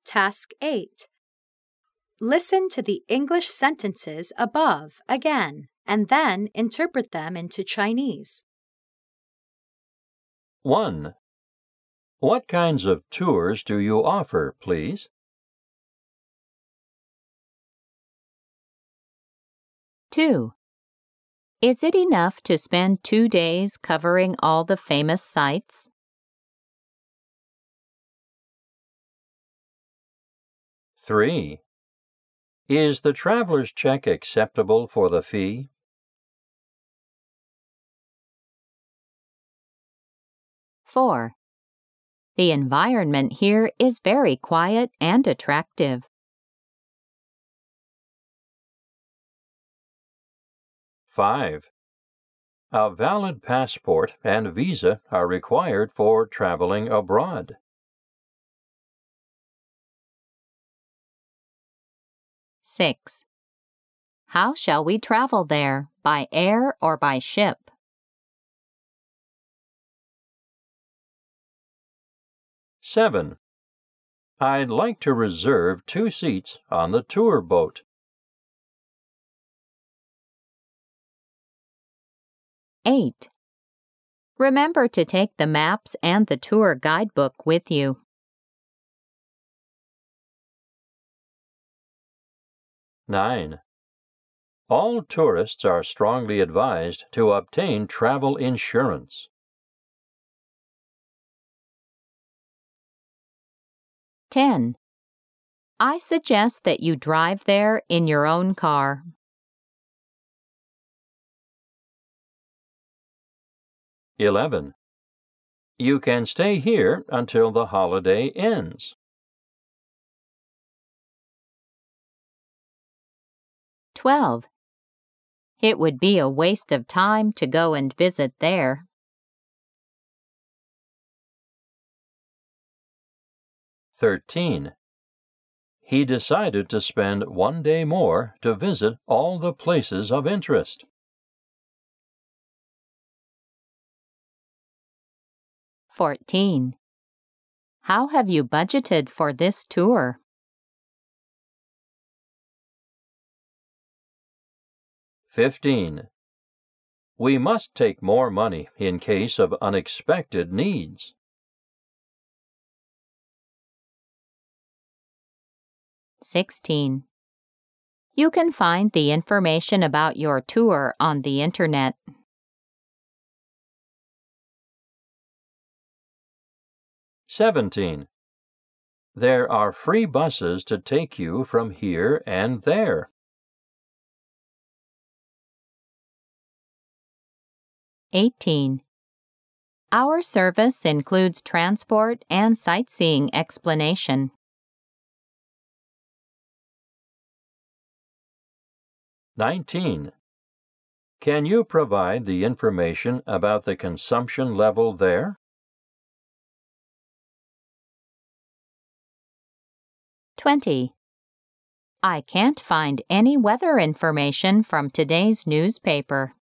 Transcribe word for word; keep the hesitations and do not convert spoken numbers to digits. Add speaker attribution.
Speaker 1: Task eight. Listen to the English sentences above again, and then interpret them into Chinese.
Speaker 2: one. What kinds of tours do you offer, please?
Speaker 3: two. Is it enough to spend two days covering all the famous sites?
Speaker 2: three. Is the traveler's check acceptable for the fee?
Speaker 3: four. The environment here is very quiet and attractive.
Speaker 2: five. A valid passport and visa are required for traveling abroad.
Speaker 3: six. How shall we travel there, by air or by ship?
Speaker 2: seven. I'd like to reserve two seats on the tour boat.
Speaker 3: eight. Remember to take the maps and the tour guidebook with you.
Speaker 2: nine. All tourists are strongly advised to obtain travel insurance.
Speaker 3: ten. I suggest that you drive there in your own car.
Speaker 2: eleven. You can stay here until the holiday ends.
Speaker 3: twelve. It would be a waste of time to go and visit there.
Speaker 2: thirteen. He decided to spend one day more to visit all the places of interest.
Speaker 3: fourteen. How have you budgeted for this tour?
Speaker 2: fifteen. We must take more money in case of unexpected needs.
Speaker 3: sixteen. You can find the information about your tour on the Internet.
Speaker 2: seventeen. There are free buses to take you from here and there.
Speaker 3: eighteen. Our service includes transport and sightseeing explanation.
Speaker 2: nineteen. Can you provide the information about the consumption level there?
Speaker 3: twenty. I can't find any weather information from today's newspaper.